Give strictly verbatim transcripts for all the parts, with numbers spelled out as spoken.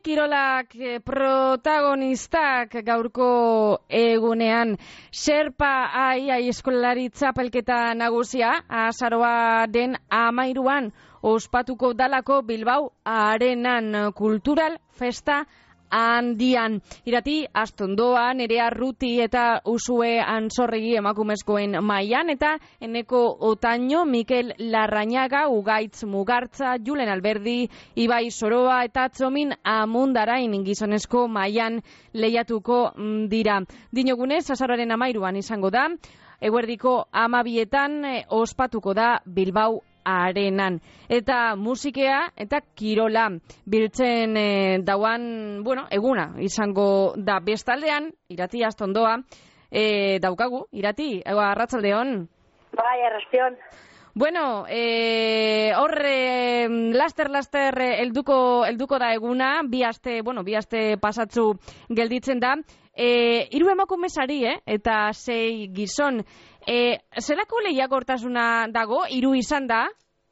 kirolak protagonistak gaurko egunean. Sherpa ai ai eskolari txapelketa nagusia azaroaren hamairuan ospatuko dalako Bilbao Arenan kultural festa handian. Irati, Astondoa, Nerea Ruti eta Usue Ansorregi emakumezkoen mailan, eta Eneko Otaño, Mikel Larrañaga, Ugaitz Mugartza, Julen Alberdi, Ibai Soroa eta Txomin Amundarain gizonezko mailan lehiatuko dira. Dinogunez, azaroaren hamairuan izango da, eguerdiko hamabietan ospatuko da Bilbao Arenan. Eta musikea eta kirola biltzen e, dauan, bueno, eguna izango da. Bestaldean, Irati Astondoa e, daukagu. Irati, arratsaldeon. Bai, arratsaldeon. Bueno, e, horre laster-laster helduko helduko da eguna, bi aste, bueno, bi aste pasatzu gelditzen da. E, hiru emakumezari, eh? Eta sei gizon. E, zelako lehiakortasuna dago, hiru izan da?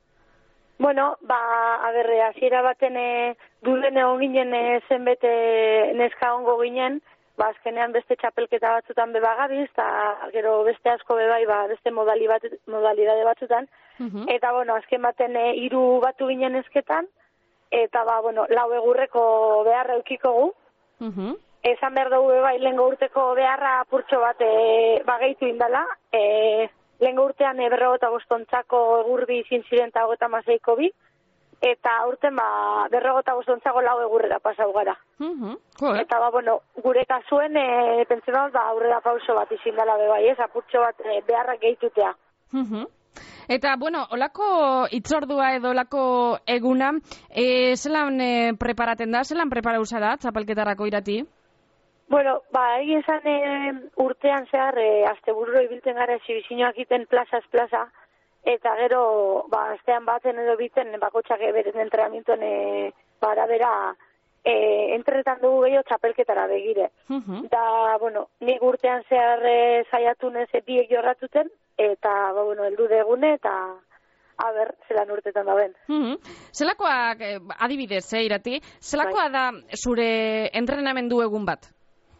Bueno, ba, aberre, hasiera baten e, duden egon ginen e, zenbete neska ongo ginen, ba, azkenean beste txapelketa batzutan bebagabiz, eta gero beste asko bebai, ba, beste modali bat, modalidade batzutan, uh-huh. Eta, bueno, azken baten e, hiru batu ginen esketan, eta, ba, bueno, lau egurreko beharra eukiko gu. Uh-huh. Esan behar dugu bai, lehengo urteko beharra apurtxo bat e, bageitu indala. E, lehengo urtean e, berrogota gostontzako egurbi izin ziren eta hogeta maseiko bi. Eta urten ba, berrogota gostontzako lau egurrera pasau gara. Uh-huh. Cool. Eta ba, bueno, gure kasuen e, pentsen ba, aurrera pauso bat izin dela bebai, ez, apurtxo bat e, beharra gehitutea. Uh-huh. Eta, bueno, olako itzordua edo olako eguna, e, zelan e, preparaten da, zelan preparauza da, txapelketarako Irati? Bueno, ba, egin zan e, urtean zehar, e, azte burro ibilten gara exibizioak iten plazaz plaza, eta gero, ba, aztean baten edo biten, bakotxak beren entrenamientoen e, barabera, e, entrenetan dugu gehiago txapelketara begire. Uh-huh. Da, bueno, nik urtean zehar e, zaiatu nez biek jorratuten, eta, ba, bueno, heldu degune, eta a ber, zelan urtetan dauen. Mm-hmm. Zelakoak, adibidez, eh, Irati, zelakoa da zure entrenamendu egun bat?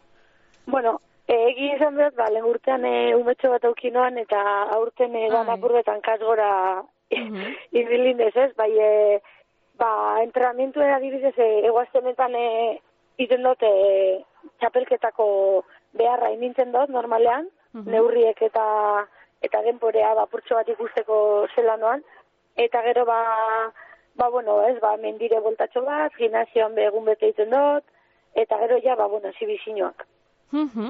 Bueno, egi izan dut, ba, lehen urtean e, umetxo bat aukinoan, eta aurten e, da napurbetan kasgora mm-hmm. ibilindez, ez? Bai, e, ba, entrenamientuen adibidez, e, eguaztenetan e, iten dut e, txapelketako beharra inintzen dut, normalean, mm-hmm. neurriek eta eta denporea ba, purtso bat ikusteko zelanoan, eta gero ba, ba bueno, ez, ba, mendire voltatxo bat, gimnazioan begun bete iten dut, eta gero ja, ba, bueno, zibizinoak. Uh-huh.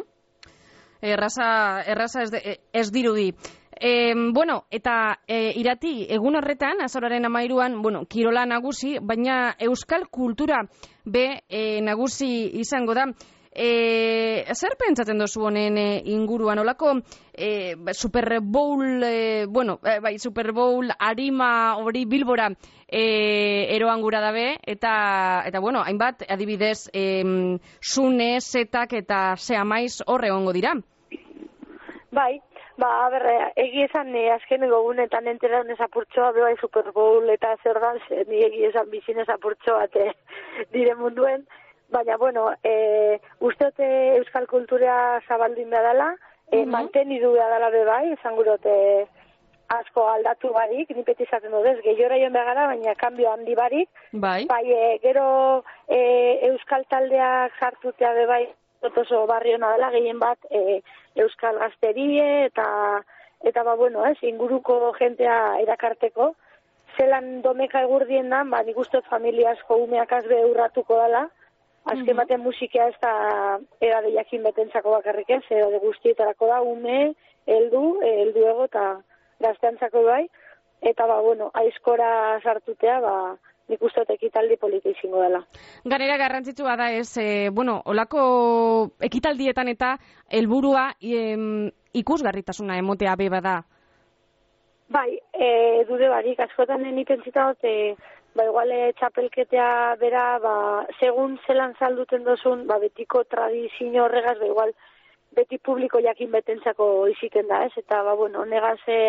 Erraza, erraza ez, de, ez dirudi. E, bueno, eta e, Irati, egun horretan, azaroaren hamairuan, bueno, kirola nagusi, baina euskal kultura be e, nagusi izango da. E, zer pentsatzen dozu honen e, inguruan, olako e, Super Bowl, e, bueno, e, bai, Super Bowl arima hori Bilbora e, eroan gura dabe, eta, eta bueno, hainbat, adibidez, e, Sune, Zetak eta Sea Maiz horre hongo dira. Bai, ba, berre, egi esan e, azken egogunetan enteraun ezapurtsoa, bai Super Bowl eta zer dan, ni egi esan bizin ezapurtsoa e, dire munduen. Baina, bueno, e, usteote euskal kultura zabaldin badala, e, uh-huh. mantenidu badala bebai, esan gurote asko aldatu barik, nipeti izaten dudez, gehiora joan begara, baina kanbio handi barik. Bai. Bai, e, gero e, euskal taldeak sartutea bebai, oso barriona dela, gehien bat e, euskal gazterie, eta, eta ba, bueno, ez, inguruko jentea erakarteko. Zelan domeka egurdien da, ba, nik ustot familia asko umeak azbe urratuko dela, azken batean musikea ez da edade jakin betentzako bakarrik ez, edade guztietarako da, ume, heldu, heldu ego eta gazteantzako bai, eta ba, bueno, aizkora sartutea, ba, nik uste ekitaldi polita izango dela. Ganera garrantzitsua da ez, e, bueno, olako ekitaldietan eta helburua e, ikusgarritasuna emotea beba da. Bai, e, dude barik, askotan ni pentsita dut, e, ba, igual txapelketea bera, ba, segun zelan zalduten dozun, ba, betiko tradizio horregaz, ba, igual beti publiko jakin betentzako iziten da, ez? Eta, ba, bueno, negaz, e,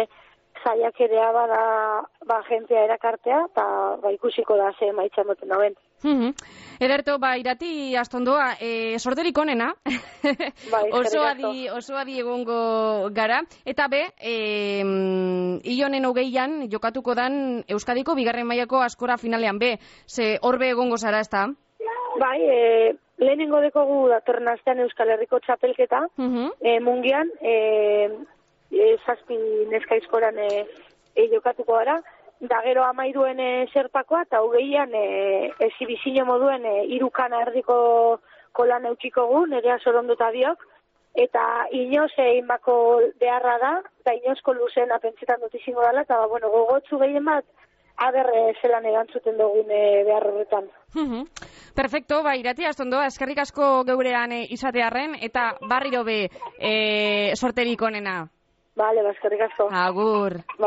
saiakerea bada ba jentea erakartea eta ba ikusiko da ze emaitza moten dauen. Mhm. Ederto, ba, Irati Astondoa, e, sorterik onena, Bai, oso adi, oso adi egongo gara, eta be, e, ionen hogeian jokatuko dan Euskadiko bigarren mailako askora finalean be, ze horbe egongo zara, ez da? Bai, e, lehenengo dekogu datorren astean Euskal Herriko txapelketa, Mhm. e, mungian, e, e, zazpi neskaizkoran e, e, jokatuko gara, da gero amairuen e, zerpakoa, eta hogeian e, ezibizino moduen e, irukana erdiko kolan eukiko gu, nerea soronduta diok, eta inoz egin bako beharra da, da inozko luzen apentsetan dut izango dela, eta ba, bueno, gogotzu gehien bat, aber e, zelan erantzuten dugun e, behar horretan. Mhm. Perfecto, ba, Irati Astondoa, eskerrik asko geurean e, izatearren, eta barriro be e, sorterik onena. Vale, ba, eskerrik asko. Agur.